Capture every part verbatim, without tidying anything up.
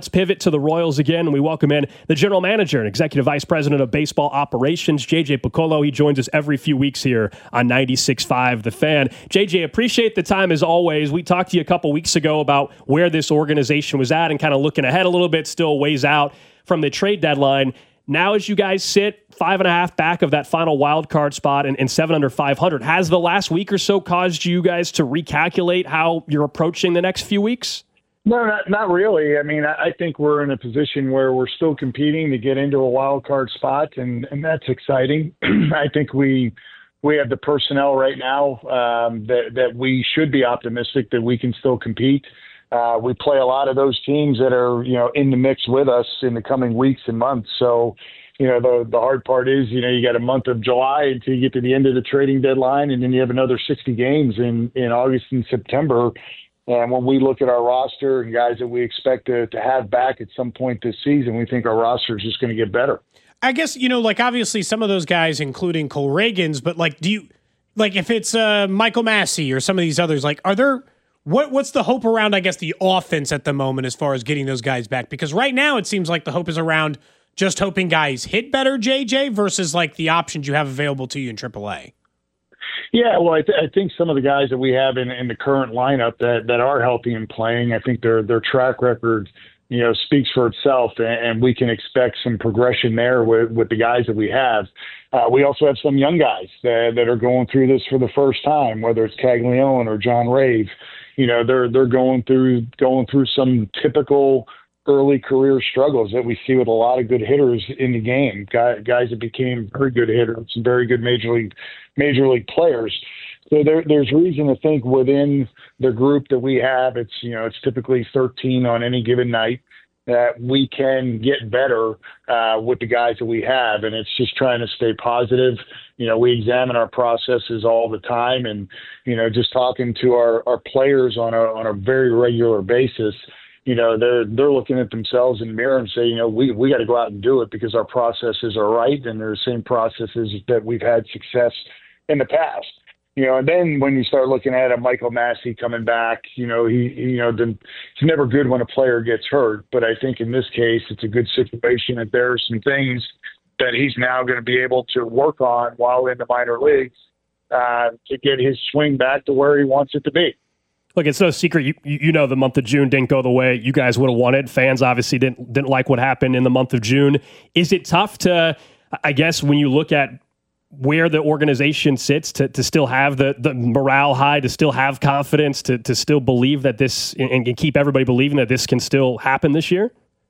Let's pivot to the Royals again. We welcome in the general manager and executive vice president of baseball operations, J J Picollo. He joins us every few weeks here on ninety-six point five The Fan. J J, appreciate the time as always. We talked to you a couple weeks ago about where this organization was at and kind of looking ahead a little bit, still ways out from the trade deadline. Now, as you guys sit five and a half back of that final wild card spot and, and seven under five hundred, has the last week or so caused you guys to recalculate how you're approaching the next few weeks? No, not, not really. I mean, I, I think we're in a position where we're still competing to get into a wild card spot, and, and that's exciting. I think we we have the personnel right now um, that, that we should be optimistic that we can still compete. Uh, we play a lot of those teams that are, you know, in the mix with us in the coming weeks and months. So, you know, the the hard part is, you know, you got a month of July until you get to the end of the trading deadline, and then you have another sixty games in, in August and September. And when we look at our roster and guys that we expect to, to have back at some point this season, we think our roster is just going to get better. I guess, you know, like obviously some of those guys, including Cole Reagans, but like, do you, like if it's uh, Michael Massey or some of these others, like are there, what what's the hope around, I guess, the offense at the moment as far as getting those guys back? Because right now it seems like the hope is around just hoping guys hit better, J J, versus like the options you have available to you in triple A. Yeah, well, I, th- I think some of the guys that we have in, in the current lineup that, that are healthy and playing, I think their their track record, you know, speaks for itself, and, and we can expect some progression there with, with the guys that we have. Uh, we also have some young guys that, that are going through this for the first time, whether it's Caglione or John Rave. You know, they're they're going through going through some typical early career struggles that we see with a lot of good hitters in the game, guys, guys that became very good hitters and very good major league major league players. So there, there's reason to think within the group that we have, it's, you know, it's typically thirteen on any given night, that we can get better uh, with the guys that we have. And it's just trying to stay positive. You know, we examine our processes all the time, and, you know, just talking to our, our players on a, on a very regular basis, you know, they're, they're looking at themselves in the mirror and say, you know, we, we got to go out and do it because our processes are right. And they're the same processes that we've had success in the past. You know, and then when you start looking at a Michael Massey coming back, you know, he, you know, the, it's never good when a player gets hurt. But I think in this case, it's a good situation that there are some things that he's now going to be able to work on while in the minor leagues uh, to get his swing back to where he wants it to be. Look, it's no secret. You you know the month of June didn't go the way you guys would have wanted. Fans obviously didn't didn't like what happened in the month of June. Is it tough to, I guess, when you look at where the organization sits, to, to still have the, the morale high, to still have confidence, to, to still believe that this, and, and keep everybody believing that this can still happen this year?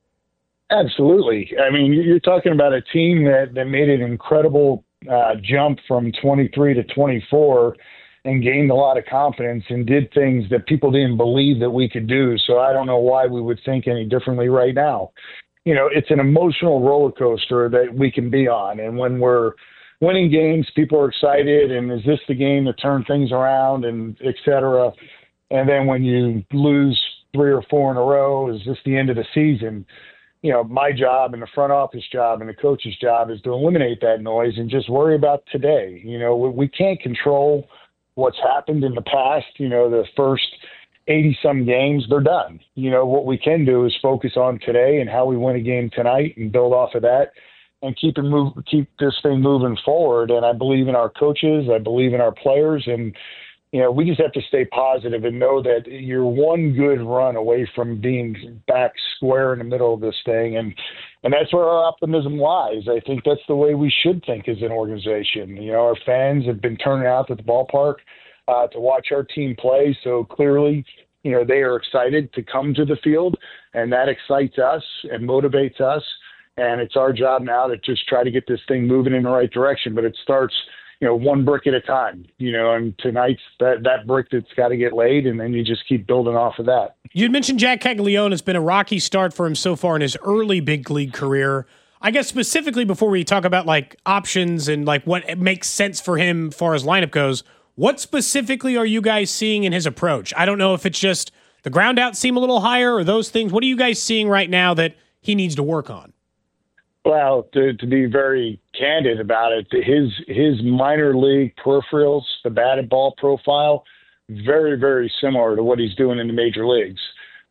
Absolutely. I mean, you're talking about a team that, that made an incredible uh, jump from twenty-three to twenty-four and gained a lot of confidence and did things that people didn't believe that we could do. So I don't know why we would think any differently right now. You know, it's an emotional roller coaster that we can be on. And when we're winning games, people are excited, and is this the game to turn things around, and et cetera. And then when you lose three or four in a row, is this the end of the season? You know, my job and the front office job and the coach's job is to eliminate that noise and just worry about today. You know, we, we can't control what's happened in the past. You know, the first eighty-some games, they're done. You know, what we can do is focus on today and how we win a game tonight and build off of that and keep it move, keep this thing moving forward. And I believe in our coaches. I believe in our players. And, you know, we just have to stay positive and know that you're one good run away from being back square in the middle of this thing. And, and that's where our optimism lies. I think that's the way we should think as an organization. You know, our fans have been turning out at the ballpark uh, to watch our team play. So clearly, you know, they are excited to come to the field, and that excites us and motivates us. And it's our job now to just try to get this thing moving in the right direction. But it starts, you know, one brick at a time, you know, and tonight's that, that brick that's got to get laid, and then you just keep building off of that. You'd mentioned Jack Caglione. It's been a rocky start for him so far in his early big league career. I guess specifically before we talk about like options and like what makes sense for him as far as lineup goes, what specifically are you guys seeing in his approach? I don't know if it's just the ground out seem a little higher or those things. What are you guys seeing right now that he needs to work on? Well, to, to be very candid about it, his his minor league peripherals, the bat and ball profile, very, very similar to what he's doing in the major leagues.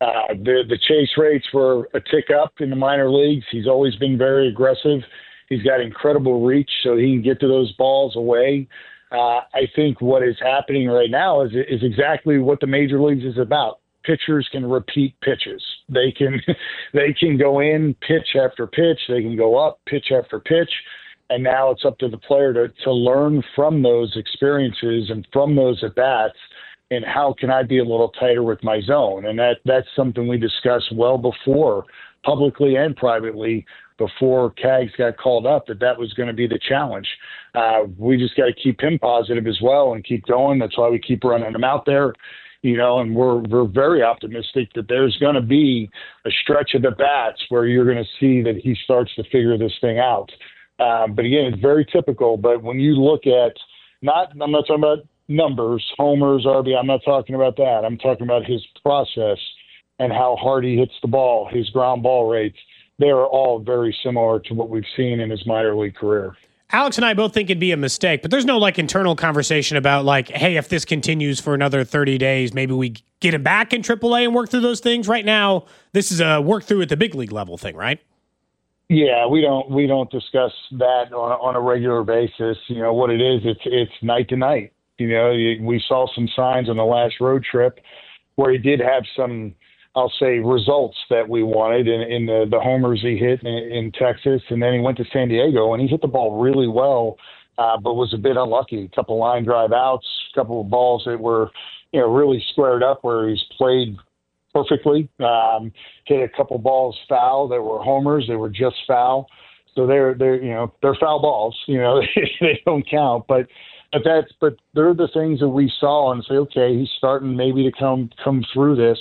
Uh, the, the chase rates were a tick up in the minor leagues. He's always been very aggressive. He's got incredible reach, so he can get to those balls away. Uh, I think what is happening right now is, is exactly what the major leagues is about. Pitchers can repeat pitches. They can, they can go in pitch after pitch. They can go up pitch after pitch. And now it's up to the player to, to learn from those experiences and from those at-bats, and how can I be a little tighter with my zone? And that that's something we discussed well before, publicly and privately, before Cags got called up, that that was going to be the challenge. Uh, we just got to keep him positive as well and keep going. That's why we keep running him out there. You know, and we're we're very optimistic that there's going to be a stretch of the bats where you're going to see that he starts to figure this thing out. Um, but again, it's very typical. But when you look at, not, I'm not talking about numbers, homers, R B I, I'm not talking about that. I'm talking about his process and how hard he hits the ball, his ground ball rates. They are all very similar to what we've seen in his minor league career. Alex and I both think it'd be a mistake, but there's no like internal conversation about like, hey, if this continues for another thirty days, maybe we get him back in triple A and work through those things. Right now, this is a work through at the big league level thing, right? Yeah, we don't we don't discuss that on a, on a regular basis. You know what it is? It's it's night to night. You know, we saw some signs on the last road trip where he did have some, I'll say, results that we wanted in, in the, the homers he hit in, in Texas. And then he went to San Diego and he hit the ball really well, uh, but was a bit unlucky. A couple line drive outs, a couple of balls that were, you know, really squared up where he's played perfectly. Um, hit a couple balls foul that were homers. They were just foul. So they're, they're, you know, they're foul balls, you know, they don't count, but, but that's, but they're the things that we saw and say, okay, he's starting maybe to come, come through this.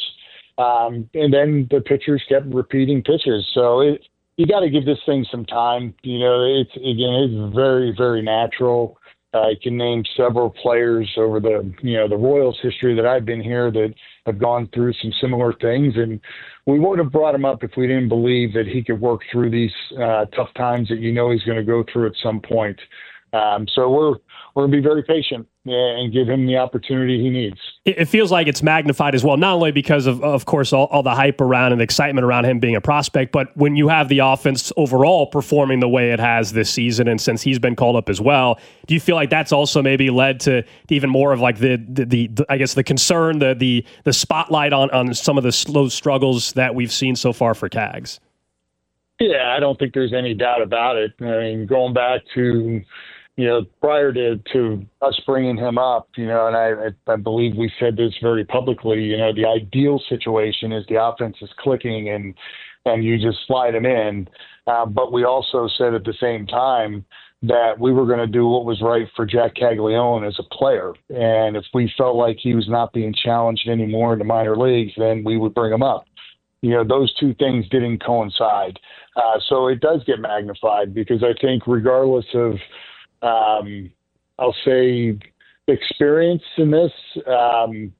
Um, and then the pitchers kept repeating pitches. So it, you got to give this thing some time. You know, it's, again, it's very, very natural. Uh, I can name several players over the, you know, the Royals history that I've been here that have gone through some similar things. And we wouldn't have brought him up if we didn't believe that he could work through these uh, tough times that, you know, he's going to go through at some point. Um, so we're, we're going to be very patient and give him the opportunity he needs. It feels like it's magnified as well, not only because of, of course, all, all the hype around and the excitement around him being a prospect, but when you have the offense overall performing the way it has this season, and since he's been called up as well, do you feel like that's also maybe led to even more of like the, the, the, the I guess, the concern, the the the spotlight on, on some of the slow struggles that we've seen so far for Cags? Yeah, I don't think there's any doubt about it. I mean, going back to, you know, prior to, to us bringing him up, you know, and I, I believe we said this very publicly, you know, the ideal situation is the offense is clicking and, and you just slide him in. Uh, but we also said at the same time that we were going to do what was right for Jack Caglianone as a player. And if we felt like he was not being challenged anymore in the minor leagues, then we would bring him up. You know, those two things didn't coincide. Uh, so it does get magnified because I think regardless of, Um, I'll say experience in this. Um,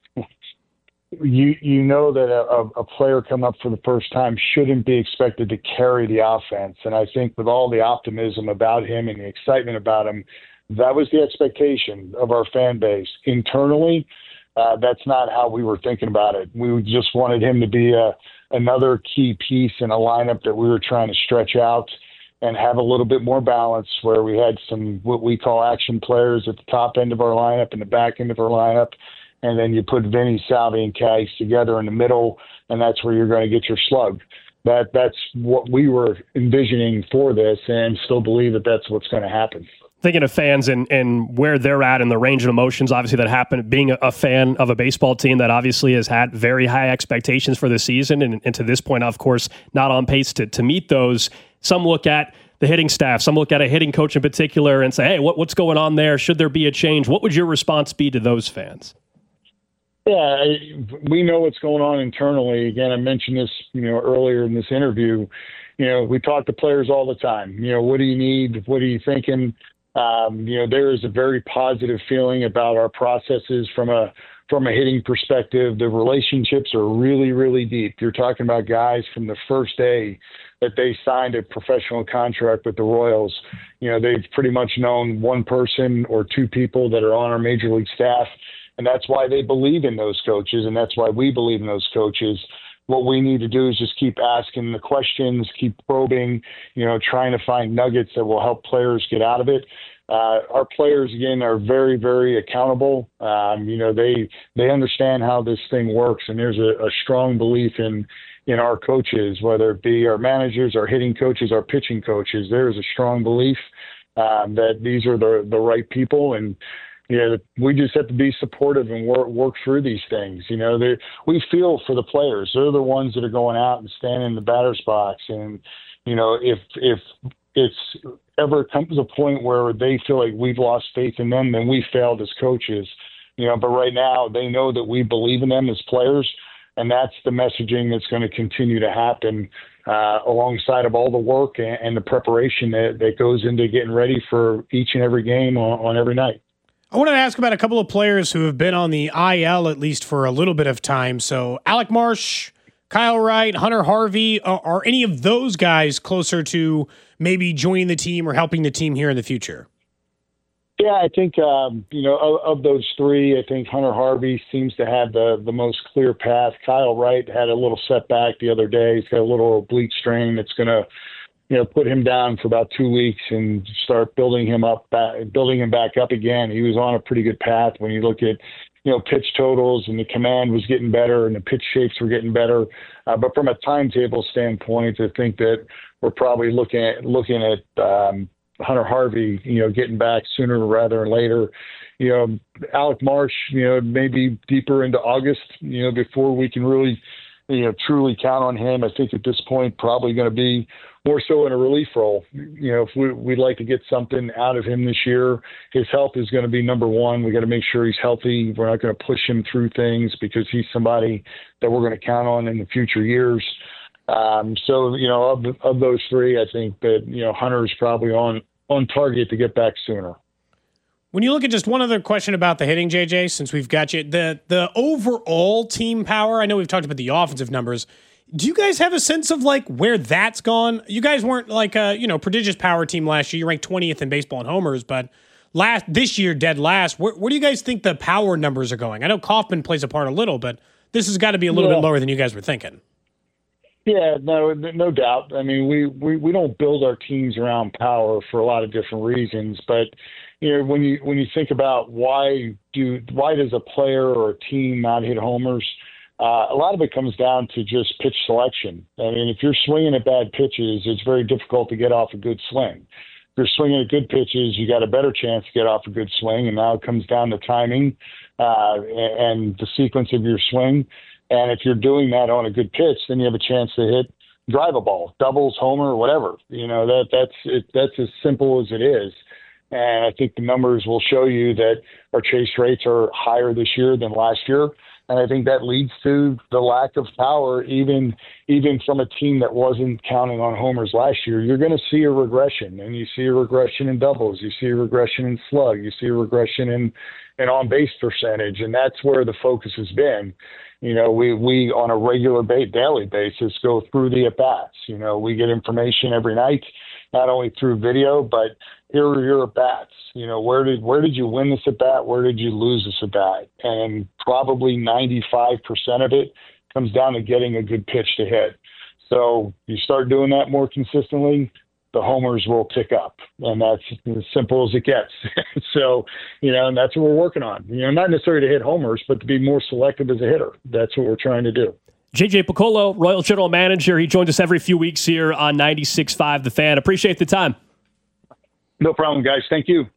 you you know that a, a player come up for the first time shouldn't be expected to carry the offense. And I think with all the optimism about him and the excitement about him, that was the expectation of our fan base. Internally, uh, that's not how we were thinking about it. We just wanted him to be a, another key piece in a lineup that we were trying to stretch out and have a little bit more balance where we had some what we call action players at the top end of our lineup and the back end of our lineup. And then you put Vinny, Salvi, and Cags together in the middle, and that's where you're going to get your slug. That That's what we were envisioning for this and still believe that that's what's going to happen. Thinking of fans and, and where they're at in the range of emotions, obviously, that happen, being a, a fan of a baseball team that obviously has had very high expectations for the season and, and to this point, of course, not on pace to, to meet those. Some look at the hitting staff, some look at a hitting coach in particular and say, hey, what, what's going on there? Should there be a change? What would your response be to those fans? Yeah, we know what's going on internally. Again, I mentioned this, you know, earlier in this interview. You know, we talk to players all the time. You know, what do you need? What are you thinking? Um, you know, there is a very positive feeling about our processes from a from a hitting perspective. The relationships are really, really deep. You're talking about guys from the first day that they signed a professional contract with the Royals. You know, they've pretty much known one person or two people that are on our major league staff. And that's why they believe in those coaches, and that's why we believe in those coaches. What we need to do is just keep asking the questions, keep probing, you know, trying to find nuggets that will help players get out of it. Uh, our players, again, are very, very accountable. Um, you know, they they understand how this thing works, and there's a, a strong belief in in our coaches, whether it be our managers, our hitting coaches, our pitching coaches. There is a strong belief um, that these are the the right people, and you know, we just have to be supportive and work work through these things. You know, they, we feel for the players. They're the ones that are going out and standing in the batter's box. And, you know, if if it's ever comes to a point where they feel like we've lost faith in them, then we failed as coaches. You know, but right now they know that we believe in them as players, and that's the messaging that's going to continue to happen uh, alongside of all the work and, and the preparation that, that goes into getting ready for each and every game on, on every night. I wanted to ask about a couple of players who have been on the I L at least for a little bit of time. So Alec Marsh, Kyle Wright, Hunter Harvey, are, are any of those guys closer to maybe joining the team or helping the team here in the future? Yeah, I think, um, you know, of, of those three, I think Hunter Harvey seems to have the, the most clear path. Kyle Wright had a little setback the other day. He's got a little oblique strain that's going to, you know, put him down for about two weeks and start building him up, back, building him back up again. He was on a pretty good path when you look at, you know, pitch totals, and the command was getting better and the pitch shapes were getting better. Uh, but from a timetable standpoint, I think that we're probably looking at, looking at um, Hunter Harvey, you know, getting back sooner rather than later. You know, Alec Marsh, you know, maybe deeper into August, you know, before we can really, you know, truly count on him. I think at this point, probably going to be more so in a relief role. You know, if we, we'd like to get something out of him this year, his health is going to be number one. We got to make sure he's healthy. We're not going to push him through things because he's somebody that we're going to count on in the future years. Um, so, you know, of, of those three, I think that, you know, Hunter is probably on, on target to get back sooner. When you look at just one other question about the hitting, J J, since we've got you, the the overall team power, I know we've talked about the offensive numbers. Do you guys have a sense of like where that's gone? You guys weren't like a, you know, prodigious power team last year. You ranked twentieth in baseball in homers, but last this year, dead last. Where, where do you guys think the power numbers are going? I know Kauffman plays a part a little, but this has got to be a little yeah. bit lower than you guys were thinking. Yeah, no, no doubt. I mean, we, we, we don't build our teams around power for a lot of different reasons, but you know, when you when you think about why do why does a player or a team not hit homers, uh, a lot of it comes down to just pitch selection. I mean, if you're swinging at bad pitches, it's very difficult to get off a good swing. If you're swinging at good pitches, you got a better chance to get off a good swing, and now it comes down to timing uh, and the sequence of your swing. And if you're doing that on a good pitch, then you have a chance to hit drive a ball, doubles, homer, whatever. You know, that that's it, that's as simple as it is. And I think the numbers will show you that our chase rates are higher this year than last year. And I think that leads to the lack of power, even even from a team that wasn't counting on homers last year. You're going to see a regression, and you see a regression in doubles. You see a regression in slug. You see a regression in, in on-base percentage, and that's where the focus has been. You know, we, we on a regular ba- daily basis go through the at-bats. You know, we get information every night, not only through video, but here are your at-bats. You know, where did where did you win this at-bat? Where did you lose this at-bat? And probably ninety-five percent of it comes down to getting a good pitch to hit. So you start doing that more consistently, the homers will pick up. And that's as simple as it gets. So, you know, and that's what we're working on. You know, not necessarily to hit homers, but to be more selective as a hitter. That's what we're trying to do. J J Picollo, Royal General Manager. He joins us every few weeks here on ninety-six point five The Fan. Appreciate the time. No problem, guys. Thank you.